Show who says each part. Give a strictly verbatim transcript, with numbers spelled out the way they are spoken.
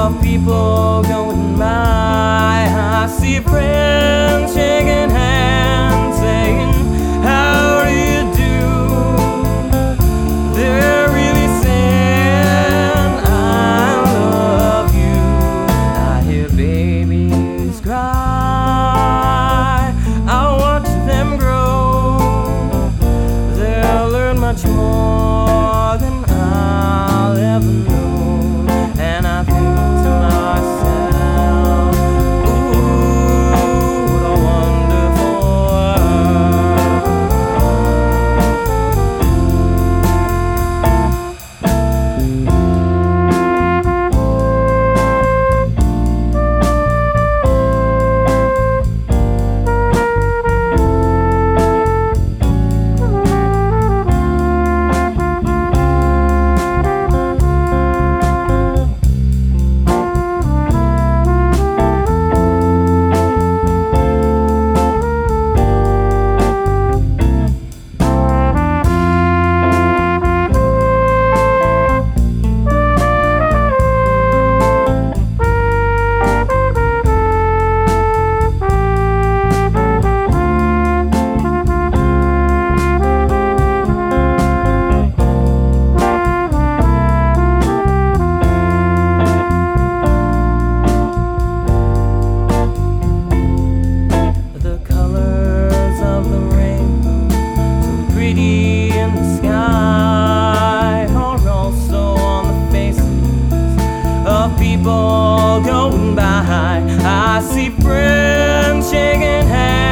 Speaker 1: of people going by. I see friends shaking hands, saying, "How do you do?" They're really saying, "I love you." I hear babies cry, I watch them grow. They'll learn much more than I'll ever know. And I think to myself, ooh, what a wonderful world. In the sky, or also on the faces of people going by. I see friends shaking hands.